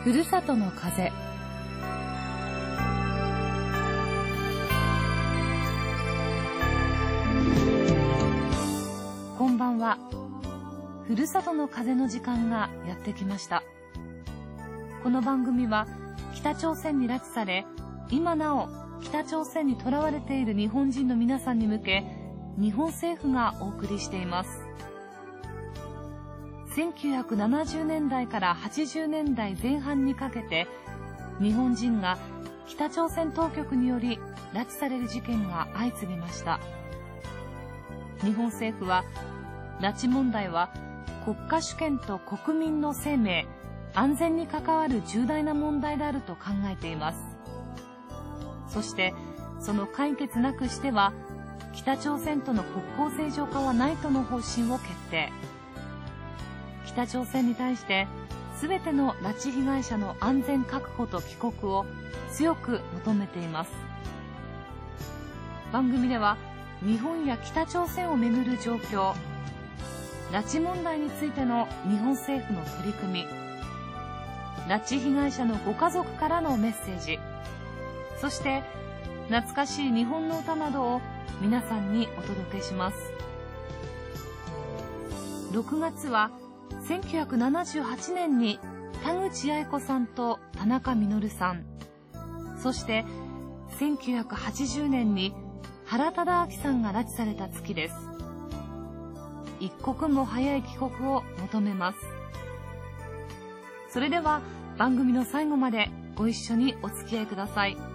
ふるさとの風。こんばんは。ふるさとの風の時間がやってきました。この番組は北朝鮮に拉致され、今なお北朝鮮に囚われている日本人の皆さんに向け、日本政府がお送りしています。1970年代から80年代前半にかけて、日本人が北朝鮮当局により拉致される事件が相次ぎました。日本政府は、拉致問題は国家主権と国民の生命、安全に関わる重大な問題であると考えています。そして、その解決なくしては、北朝鮮との国交正常化はないとの方針を決定。北朝鮮に対して、すべての拉致被害者の安全確保と帰国を強く求めています。番組では、日本や北朝鮮をめぐる状況、拉致問題についての日本政府の取り組み、拉致被害者のご家族からのメッセージ、そして懐かしい日本の歌などを皆さんにお届けします。6月は1978年に田口八重子さんと田中実さん、そして1980年に原敕晁さんが拉致された月です。一刻も早い帰国を求めます。それでは番組の最後までご一緒にお付き合いください。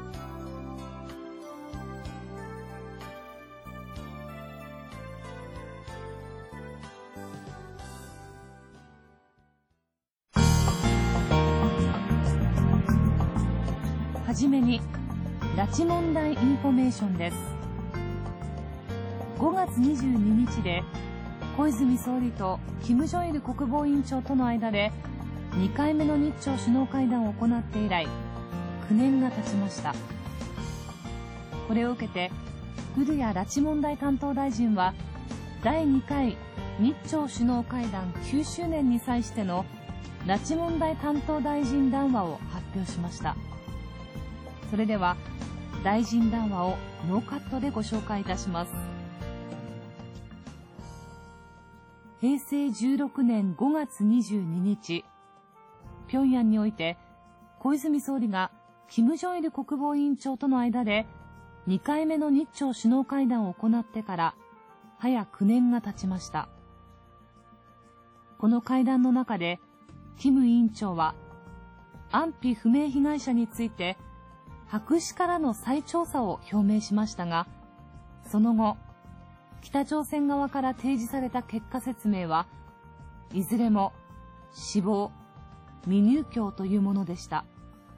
はじめに、拉致問題インフォメーションです。5月22日で、小泉総理と金正日国防委員長との間で2回目の日朝首脳会談を行って以来、9年が経ちました。これを受けて、古谷拉致問題担当大臣は、第2回日朝首脳会談9周年に際しての拉致問題担当大臣談話を発表しました。それでは、大臣談話をノーカットでご紹介いたします。平成16年5月22日、平壌において、小泉総理が金正日国防委員長との間で2回目の日朝首脳会談を行ってから早9年が経ちました。この会談の中で、金委員長は安否不明被害者について白紙からの再調査を表明しましたが、その後、北朝鮮側から提示された結果説明は、いずれも死亡、未入境というものでした。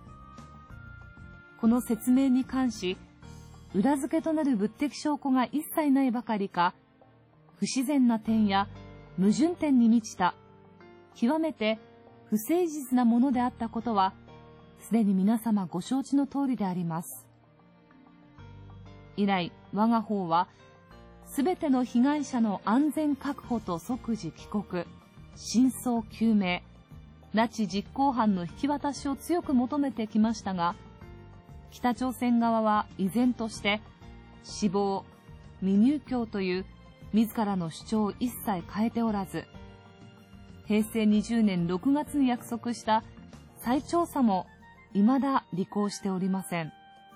この説明に関し、裏付けとなる物的証拠が一切ないばかりか、不自然な点や矛盾点に満ちた、極めて不誠実なものであったことは、すでに皆様ご承知の通りであります。以来、我が方は、すべての被害者の安全確保と即時帰国、真相究明、拉致実行犯の引き渡しを強く求めてきましたが、北朝鮮側は依然として死亡、未入境という自らの主張を一切変えておらず、平成20年6月に約束した再調査も未だ履行しておりません。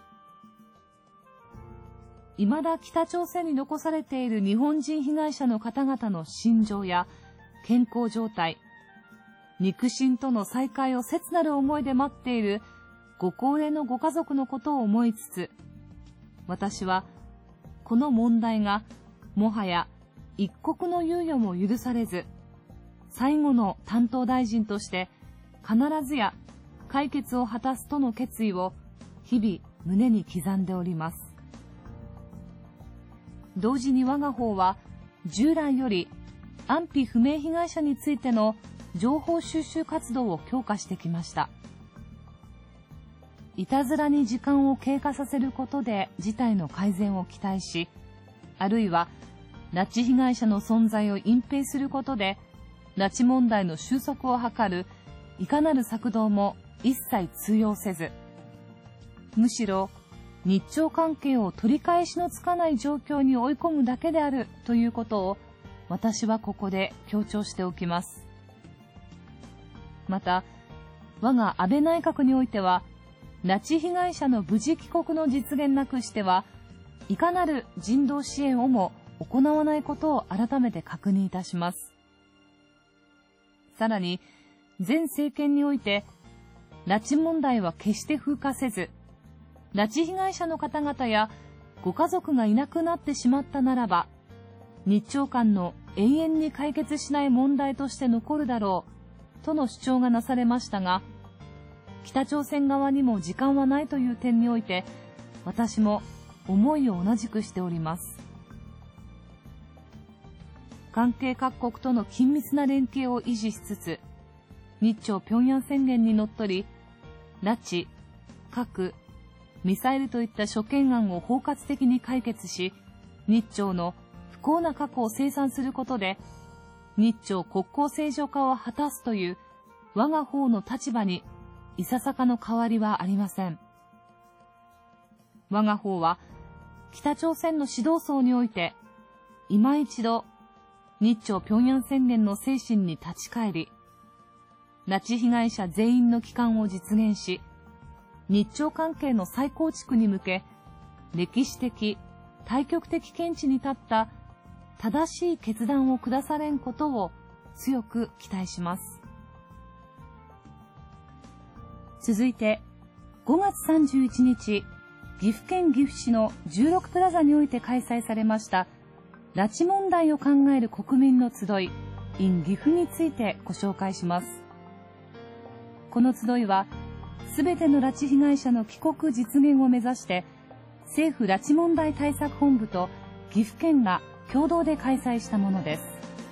未だ北朝鮮に残されている日本人被害者の方々の心情や健康状態、肉親との再会を切なる思いで待っているご高齢のご家族のことを思いつつ、私はこの問題がもはや一刻の猶予も許されず、最後の担当大臣として必ずや解決を果たすとの決意を日々胸に刻んでおります。同時に我が方は従来より安否不明被害者についての情報収集活動を強化してきました。いたずらに時間を経過させることで事態の改善を期待し、あるいは拉致被害者の存在を隠蔽することで拉致問題の収束を図るいかなる策動も一切通用せず、むしろ日朝関係を取り返しのつかない状況に追い込むだけであるということを私はここで強調しておきます。また、我が安倍内閣においては、拉致被害者の無事帰国の実現なくしては、いかなる人道支援をも行わないことを改めて確認いたします。さらに、前政権において、拉致問題は決して風化せず、拉致被害者の方々やご家族がいなくなってしまったならば、日朝間の永遠に解決しない問題として残るだろう、との主張がなされましたが、北朝鮮側にも時間はないという点において、私も思いを同じくしております。関係各国との緊密な連携を維持しつつ、日朝平壌宣言にのっとり、拉致、核、ミサイルといった諸懸案を包括的に解決し、日朝の不幸な過去を清算することで、日朝国交正常化を果たすという我が方の立場にいささかの変わりはありません。我が方は北朝鮮の指導層において、今一度日朝平壌宣言の精神に立ち返り、拉致被害者全員の帰還を実現し、日朝関係の再構築に向け、歴史的、大局的見地に立った正しい決断を下されんことを強く期待します。続いて、5月31日、岐阜県岐阜市の16プラザにおいて開催されました拉致問題を考える国民の集い in 岐阜についてご紹介します。この集いはすべての拉致被害者の帰国実現を目指して政府拉致問題対策本部と岐阜県が共同で開催したものです。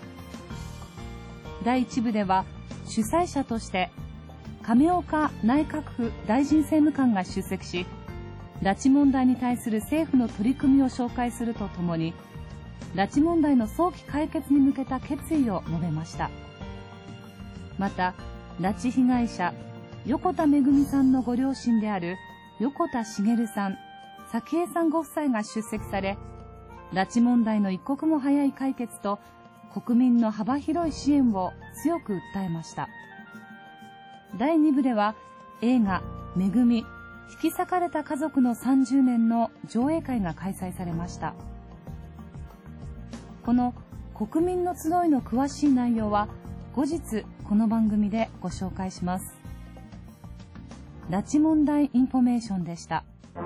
第1部では主催者として亀岡内閣府大臣政務官が出席し、拉致問題に対する政府の取り組みを紹介するとともに、拉致問題の早期解決に向けた決意を述べました。また、拉致被害者横田めぐみさんのご両親である横田茂さん、早紀江さんご夫妻が出席され、拉致問題の一刻も早い解決と国民の幅広い支援を強く訴えました。第2部では映画「めぐみ引き裂かれた家族の30年」の上映会が開催されました。この国民の集いの詳しい内容は後日この番組でご紹介します。拉致問題インフォメーションでした。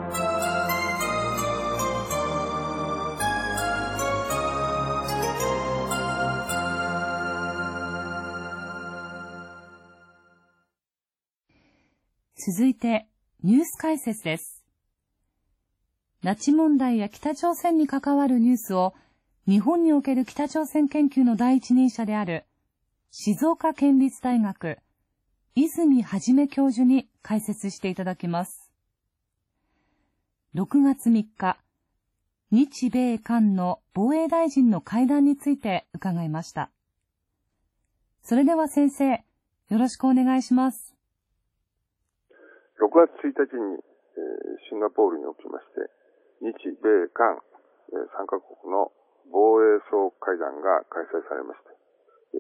続いてニュース解説です。拉致問題や北朝鮮に関わるニュースを日本における北朝鮮研究の第一人者である静岡県立大学泉元教授に解説していただきます。6月3日、日米韓の防衛大臣の会談について伺いました。それでは先生、よろしくお願いします。 6月1日にシンガポールにおきまして、日米韓3カ国の防衛相会談が開催されまして、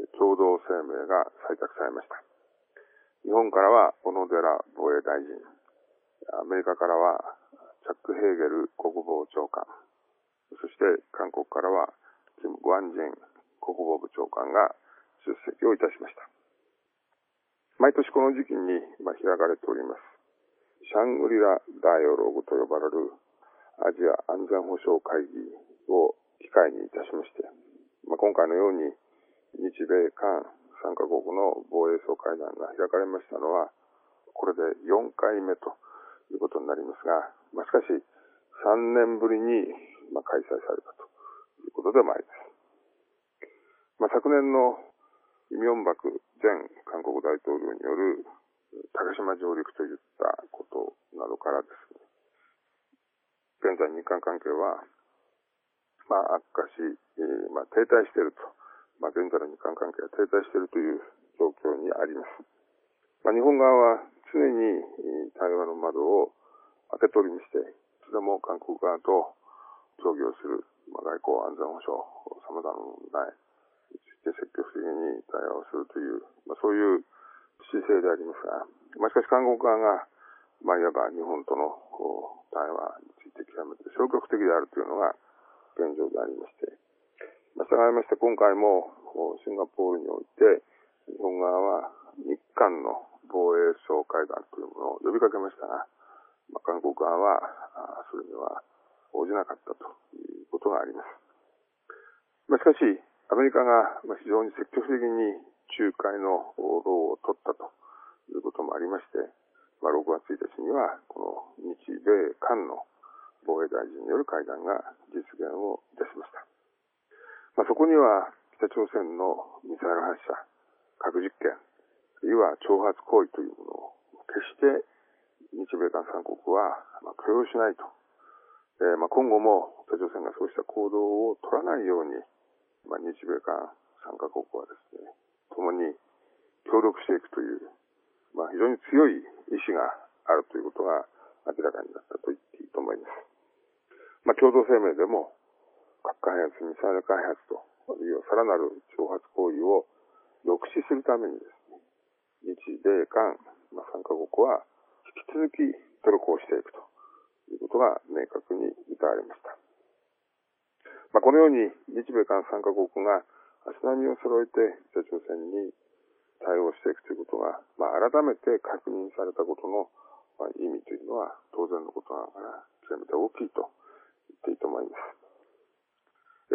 共同声明が採択されました。日本からは小野寺防衛大臣、アメリカからはチャック・ヘーゲル国防長官、そして韓国からはキム・グワンジェン国防部長官が出席をいたしました。毎年この時期に開かれておりますシャングリラ・ダイアローグと呼ばれるアジア安全保障会議を機会にいたしまして、今回のように日米韓3カ国の防衛相会談が開かれましたのは、これで4回目ということになりますが、しかし3年ぶりに開催されたということでもあります。昨年のイ・ミョンバク前韓国大統領による高島上陸といったことなどからですね、現在日韓関係は悪化し、停滞していると、現在の日韓関係は停滞しているという状況にあります。日本側は常に対話の窓を開けておりまして、いつでも韓国側と協議をする、外交安全保障、様々な問題について積極的に対話をするという、そういう姿勢でありますが、しかし韓国側が、いわば日本との対話について極めて消極的であるというのが現状でありまして、従いまして今回もシンガポールにおいて日本側は日韓の防衛相会談というものを呼びかけましたが、韓国側はそれには応じなかったということがあります。しかしアメリカが非常に積極的に仲介の労を取ったということもありまして、6月1日にはこの日米韓の防衛大臣による会談が実現をいたしました。そこには北朝鮮のミサイル発射、核実験、いわば挑発行為というものを決して日米韓3国は許容しないと。今後も北朝鮮がそうした行動を取らないように、日米韓3カ国はですね、共に協力していくという、非常に強い意志があるということが明らかになったと言っていいと思います。共同声明でも核開発、ミサイル開発と、あるいはさらなる挑発行為を抑止するためにですね、日米韓3カ国は引き続き努力をしていくということが明確に謳われました。このように日米韓3カ国が足並みを揃えて北朝鮮に対応していくということが、改めて確認されたことの、意味というのは当然のことながら極めて大きいと言っていいと思います。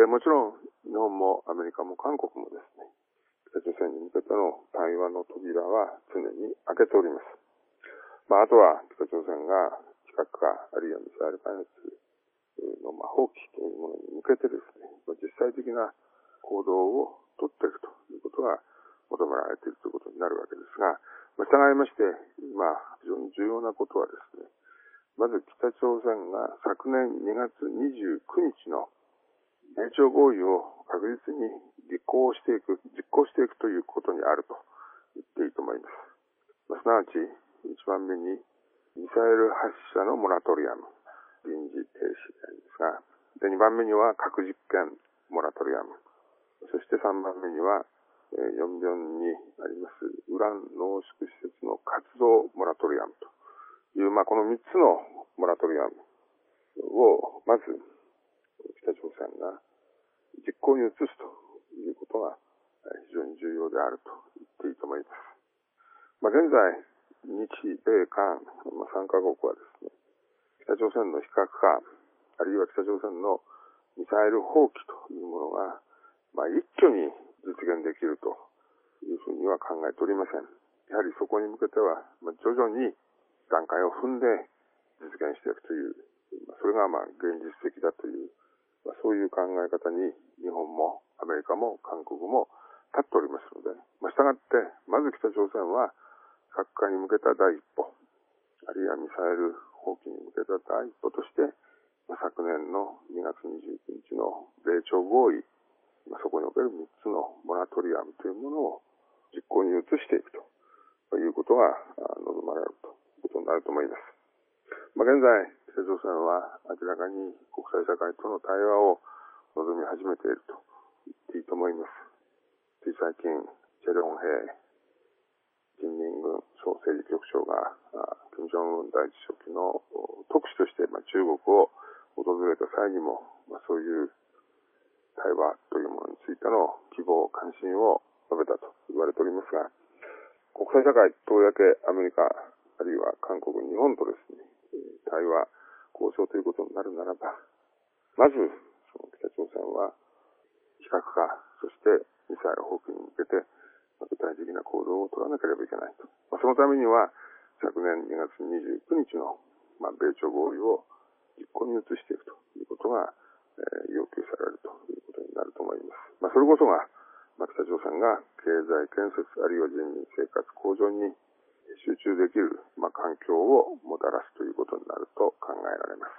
もちろん日本もアメリカも韓国もですね、北朝鮮に向けての対話の扉は常に開けております。あとは北朝鮮が非核化あるいはミサイル開発の放棄というものに向けてですね、実際的な行動を取っていくということが求められているということになるわけですが、従いまして今非常に重要なことはですね、まず北朝鮮が昨年2月29日の米朝合意を確実に実行していくということにあると言っていいと思います。すなわち1番目にミサイル発射のモラトリアム、臨時停止ですが、2番目には核実験モラトリアム、そして3番目にはヨンビョンにありますウラン濃縮施設の活動モラトリアムという、この3つのモラトリアムをまず北朝鮮が実行に移すということが非常に重要であると言っていいと思います。現在日米韓3カ国はですね、北朝鮮の非核化あるいは北朝鮮のミサイル放棄というものが一挙に実現できるというふうには考えておりません。やはりそこに向けては徐々に段階を踏んで実現していくという、それが現実的だという、そういう考え方に日本もアメリカも韓国も立っておりますので、したがってまず北朝鮮は核化に向けた第一歩、あるいはミサイル放棄に向けた第一歩として、昨年の2月29日の米朝合意、そこにおける3つのモラトリアムというものを実行に移していくということが望まれるということになると思います。現在、北朝鮮は明らかに国際社会との対話を望み始めていると言っていいと思います。つい最近、チェ・リョンヘイ人民軍総政治局長が金正恩第一書記の特使として中国を訪れた際にも、そういう対話というものについての希望、関心を述べたと言われておりますが、国際社会、とりわけアメリカ、あるいは韓国、日本とですね、対話、交渉ということになるならば、まず、北朝鮮は非核化、そしてミサイル放棄に向けて、具体的な行動を取らなければいけないと。そのためには、昨年2月29日の、米朝合意を実行に移していくということが、要求されるということになると思います。それこそが、北朝鮮が経済建設あるいは人民生活向上に集中できる、環境をもたらすということになると考えられます。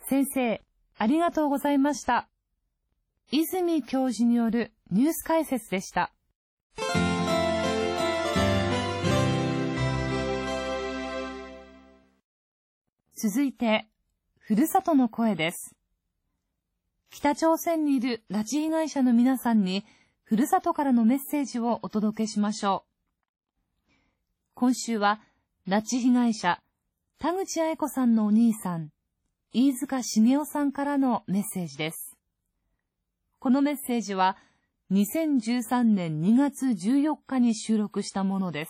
先生、ありがとうございました。泉教授によるニュース解説でした。 続いて、ふるさとの声です。北朝鮮にいる拉致被害者の皆さんに、ふるさとからのメッセージをお届けしましょう。今週は、拉致被害者、田口八重子さんのお兄さん、飯塚繁雄さんからのメッセージです。このメッセージは、2013年2月14日に収録したものです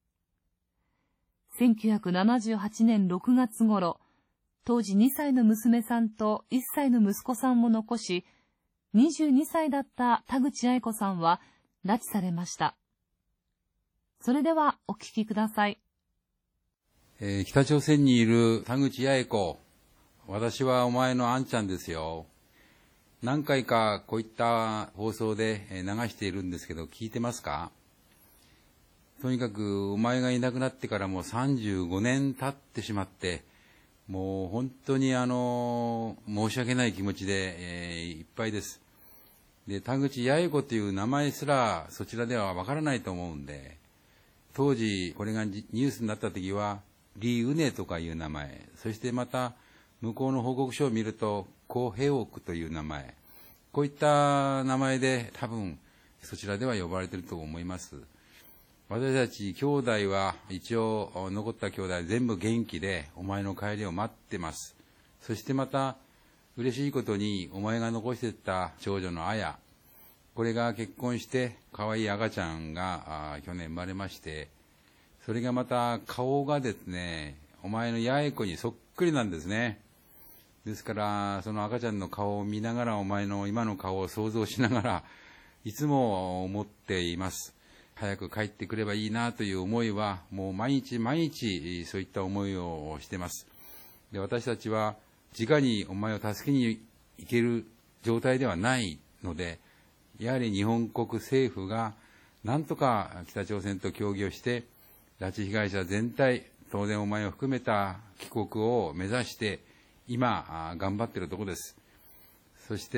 。1978年6月頃、当時2歳の娘さんと1歳の息子さんを残し、22歳だった田口八重子さんは拉致されました。それではお聞きください。 北朝鮮にいる田口八重子、私はお前のあんちゃんですよ。何回かこういった放送で流しているんですけど、聞いてますか？とにかくお前がいなくなってからもう35年経ってしまって、もう本当に申し訳ない気持ちで、いっぱいです。で、田口八重子という名前すらそちらではわからないと思うんで、当時これがニュースになった時は、李宇根とかいう名前、そしてまた向こうの報告書を見ると、コ・ヘオクという名前、こういった名前で多分そちらでは呼ばれていると思います。私たち兄弟は一応残った兄弟全部元気でお前の帰りを待ってます。そしてまた嬉しいことにお前が残していった長女の綾、これが結婚して可愛い赤ちゃんが去年生まれまして、それがまた顔がですね、お前の八重子にそっくりなんですね。ですからその赤ちゃんの顔を見ながらお前の今の顔を想像しながらいつも思っています。早く帰ってくればいいなという思いはもう毎日毎日そういった思いをしています。で、私たちは直にお前を助けに行ける状態ではないので、やはり日本国政府がなんとか北朝鮮と協議をして拉致被害者全体、当然お前を含めた帰国を目指して今頑張っているところです。そして、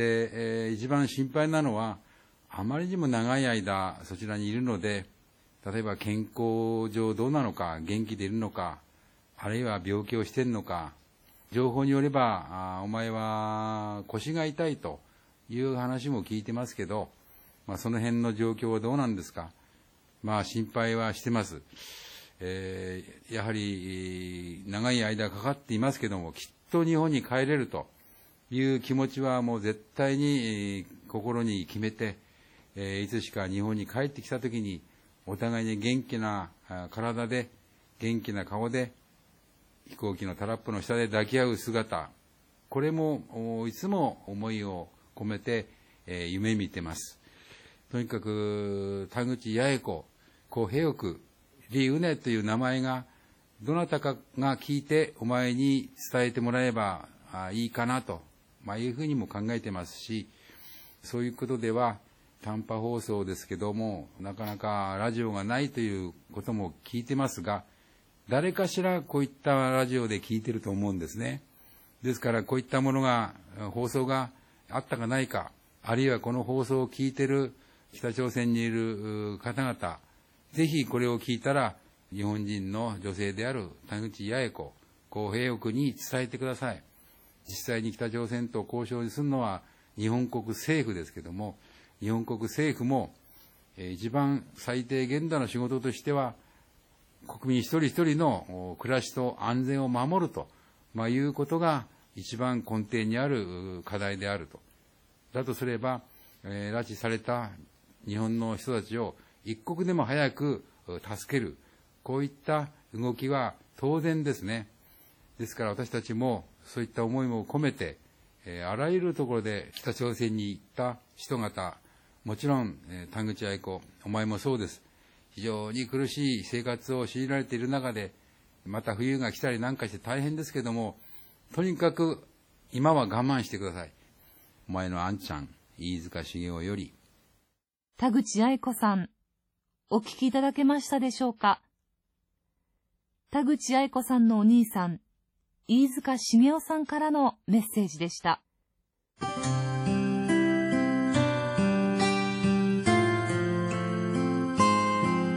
一番心配なのはあまりにも長い間そちらにいるので、例えば健康上どうなのか、元気でいるのか、あるいは病気をしているのか、情報によればお前は腰が痛いという話も聞いてますけど、その辺の状況はどうなんですか。心配はしてます。やはり長い間かかっていますけども、きっと日本に帰れるという気持ちはもう絶対に心に決めて、いつしか日本に帰ってきたときにお互いに元気な体で元気な顔で飛行機のタラップの下で抱き合う姿、これもいつも思いを込めて夢見てます。とにかく田口八重子、コ・ヘオク、李宇根という名前がどなたかが聞いてお前に伝えてもらえばいいかなと、いうふうにも考えてますし、そういうことでは短波放送ですけども、なかなかラジオがないということも聞いてますが、誰かしらこういったラジオで聞いてると思うんですね。ですからこういったものが、放送があったかないか、あるいはこの放送を聞いてる北朝鮮にいる方々、ぜひこれを聞いたら日本人の女性である田口八重子、コ・ヘオクに伝えてください。実際に北朝鮮と交渉するのは日本国政府ですけども、日本国政府も一番最低限度の仕事としては国民一人一人の暮らしと安全を守ると、いうことが一番根底にある課題であると。だとすれば、拉致された日本の人たちを一刻でも早く助ける、こういった動きは当然ですね。ですから私たちもそういった思いも込めて、あらゆるところで北朝鮮に行った人々、もちろん田口八重子、お前もそうです。非常に苦しい生活を強いられている中で、また冬が来たりなんかして大変ですけども、とにかく今は我慢してください。お前のあんちゃん、飯塚繁雄より。 田口八重子さん、お聞きいただけましたでしょうか。田口八重子さんのお兄さん、飯塚繁雄さんからのメッセージでした。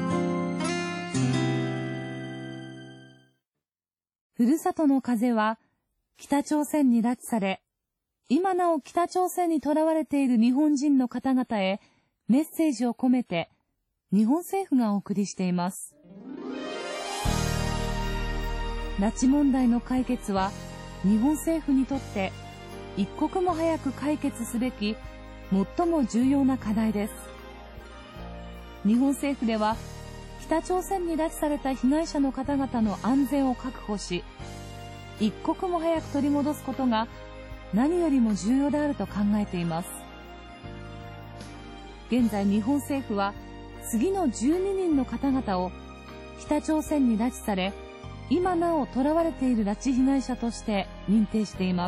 ふるさとの風は北朝鮮に拉致され、今なお北朝鮮に囚われている日本人の方々へメッセージを込めて、日本政府がお送りしています。拉致問題の解決は、日本政府にとって一刻も早く解決すべき最も重要な課題です。日本政府では、北朝鮮に拉致された被害者の方々の安全を確保し、一刻も早く取り戻すことが何よりも重要であると考えています。現在日本政府は次の12人の方々を北朝鮮に拉致され、今なお囚われている拉致被害者として認定しています。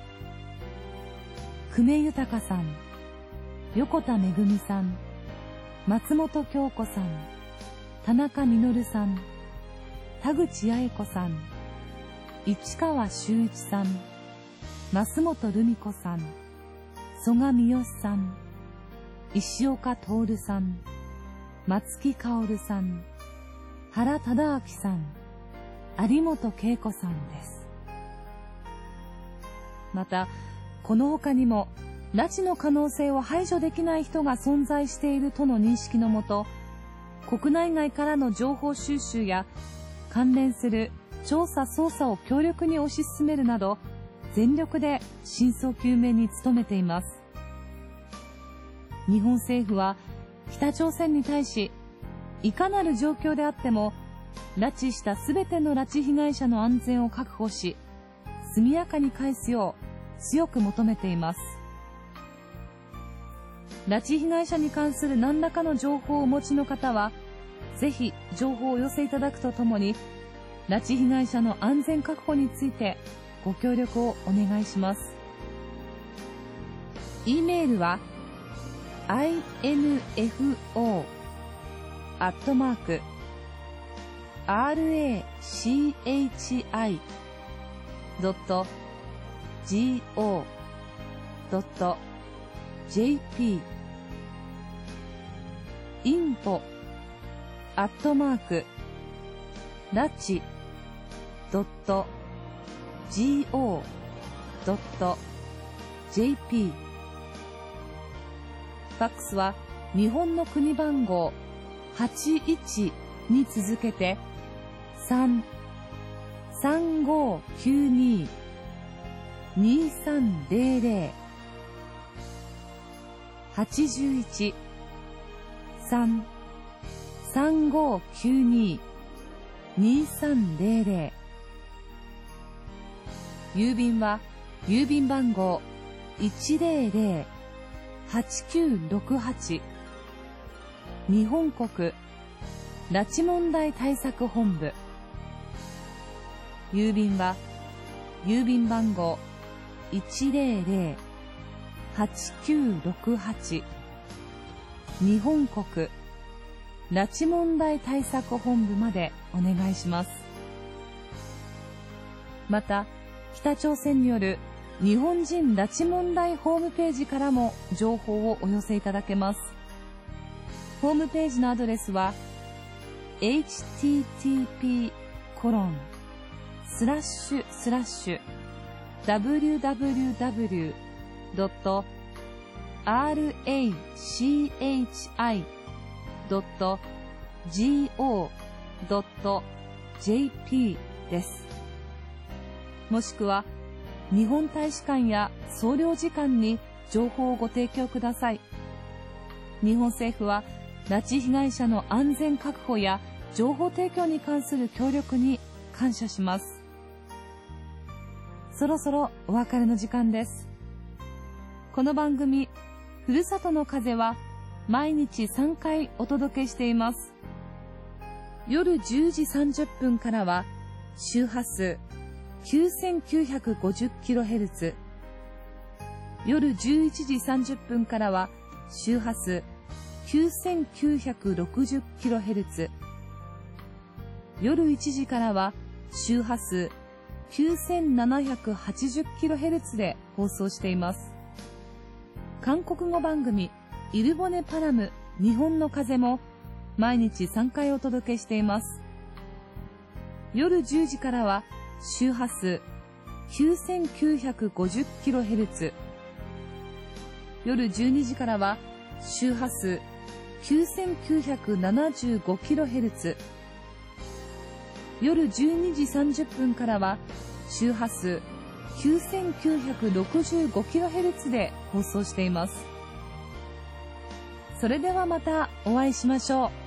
久米豊さん、横田めぐみさん、松本京子さん、田中実さん、田口八重子さん、市川修一さん、増本留美子さん、曽我三好さん、石岡徹さん、松木薫さん、原忠明さん、有本恵子さんです。また、この他にも、拉致の可能性を排除できない人が存在しているとの認識のもと、国内外からの情報収集や関連する調査捜査を強力に推し進めるなど、全力で真相究明に努めています。日本政府は北朝鮮に対し、いかなる状況であっても、拉致したすべての拉致被害者の安全を確保し、速やかに返すよう強く求めています。拉致被害者に関する何らかの情報をお持ちの方は、ぜひ情報をお寄せいただくとともに、拉致被害者の安全確保についてご協力をお願いします。e メールは info@rachi.go.jp info@rachi.go.jp ファックスは日本の国番号81に続けて3-3592-2300 81-3-3592-2300 郵便は郵便番号100-8968日本国拉致問題対策本部。郵便は郵便番号100-8968日本国拉致問題対策本部までお願いします。また、北朝鮮による日本人拉致問題ホームページからも情報をお寄せいただけます。ホームページのアドレスは www.rachi.go.jp です。もしくは日本大使館や総領事館に情報をご提供ください。日本政府は拉致被害者の安全確保や情報提供に関する協力に感謝します。そろそろお別れの時間です。この番組、ふるさとの風は毎日3回お届けしています。夜10時30分からは周波数 9950kHz、夜11時30分からは周波数 9960kHz、夜1時からは周波数 9780kHz で放送しています。韓国語番組イルボネパラム日本の風も毎日3回お届けしています。夜10時からは周波数 9950kHz、夜12時からは周波数 9975kHz、夜12時30分からは周波数 9965kHz で放送しています。それではまたお会いしましょう。